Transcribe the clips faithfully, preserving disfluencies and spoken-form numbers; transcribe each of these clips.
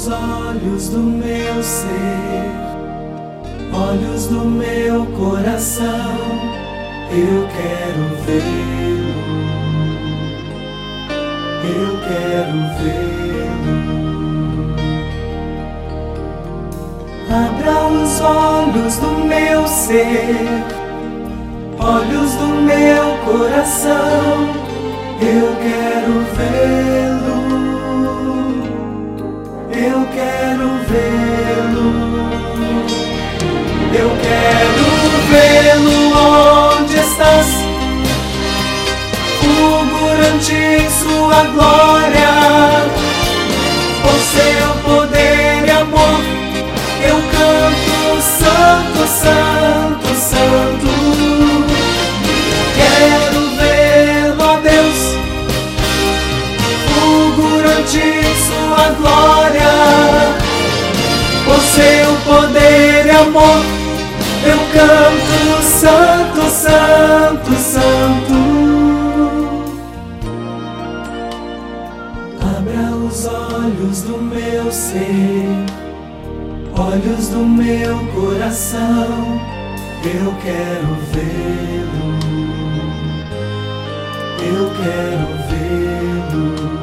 os olhos do meu ser, olhos do meu coração, eu quero vê-lo, eu quero vê-lo. Abra os olhos do meu ser, olhos do meu coração, eu quero vê-lo, eu quero vê-lo. Eu quero vê-lo onde estás, fulgurante em sua glória, por seu poder e amor, eu canto santo, santo, santo. Quero vê-lo, ó Deus, fulgurante em sua glória, por seu poder e amor, eu canto santo, santo, santo. Abra os olhos do meu ser, olhos do meu coração, eu quero vê-lo, eu quero vê-lo.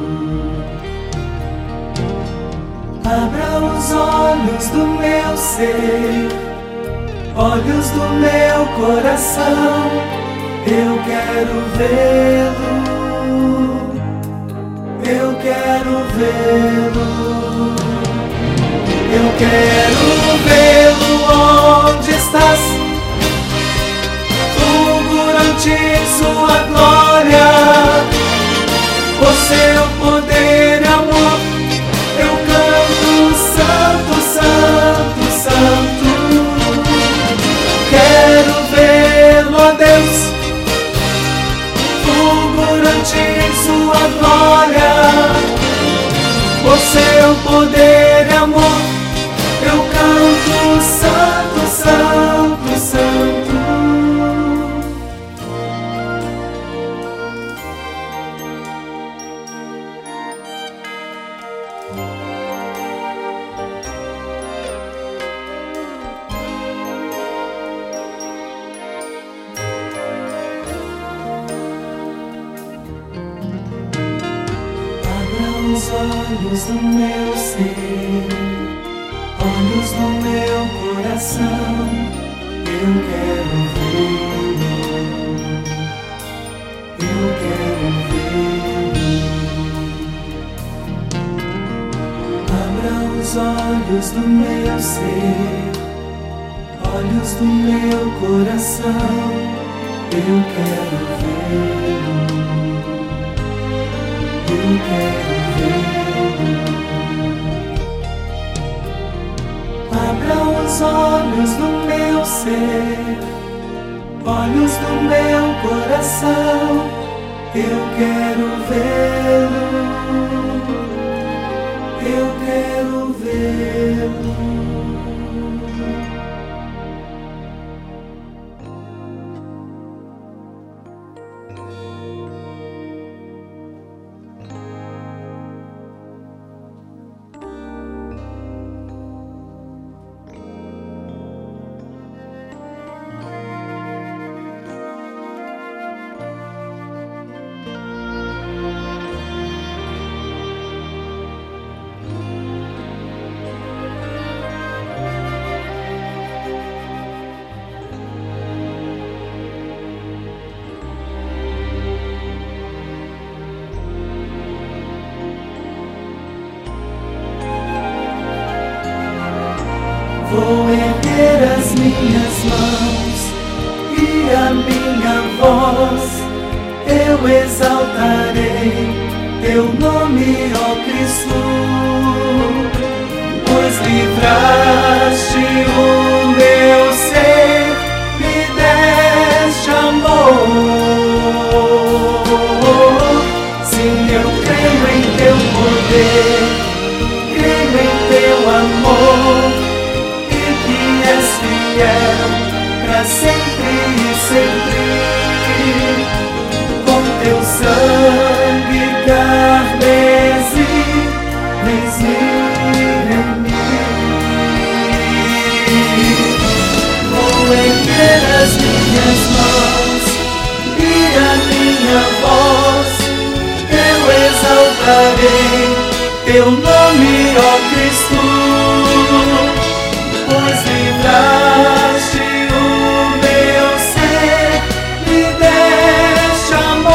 Abra os olhos do meu ser, olhos do meu coração, eu quero vê-lo, eu quero vê-lo. Eu quero vê-lo onde estás, fulgurante em sua glória, por seu poder e amor, eu canto santo, santo, santo. Quero vê-lo, ó Deus, fulgurante em sua glória, por seu poder e amor, eu canto santo, santo, santo. Abra os olhos do meu ser, olhos do meu coração, eu quero vê-lo, eu quero vê-lo. Abra os olhos do meu ser, olhos do meu coração, eu quero vê-lo, eu quero vê-lo. Abra os olhos do meu ser, olhos do meu coração, eu quero vê-lo, eu quero vê-lo. Vou erguer as minhas mãos e a minha voz, eu exaltarei teu nome, ó Cristo, pois livraste o meu ser, me deste amor. Sim, eu creio em teu poder, creio em teu amor, és fiel pra sempre e sempre, com teu sangue carmesí, vens me teu nome, ó Cristo, pois livraste o meu ser, me deste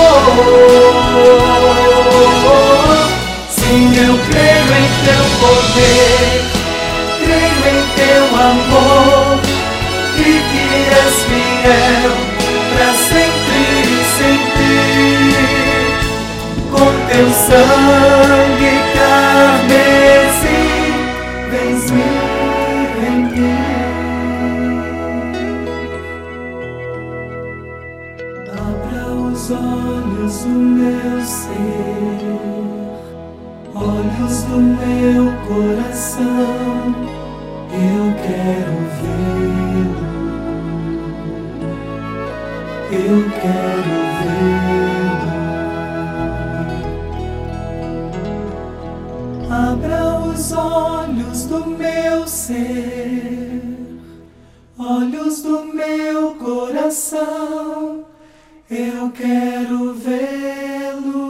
amor. Sim, eu creio em teu poder, creio em teu amor, e que és fiel pra sempre e sempre. Com teu sangue carmesim, vens me render. Abra os olhos do meu ser, olhos do meu coração, eu quero vê-lo, eu quero vê-lo. Abra os olhos do meu ser, olhos do meu coração, eu quero vê-lo.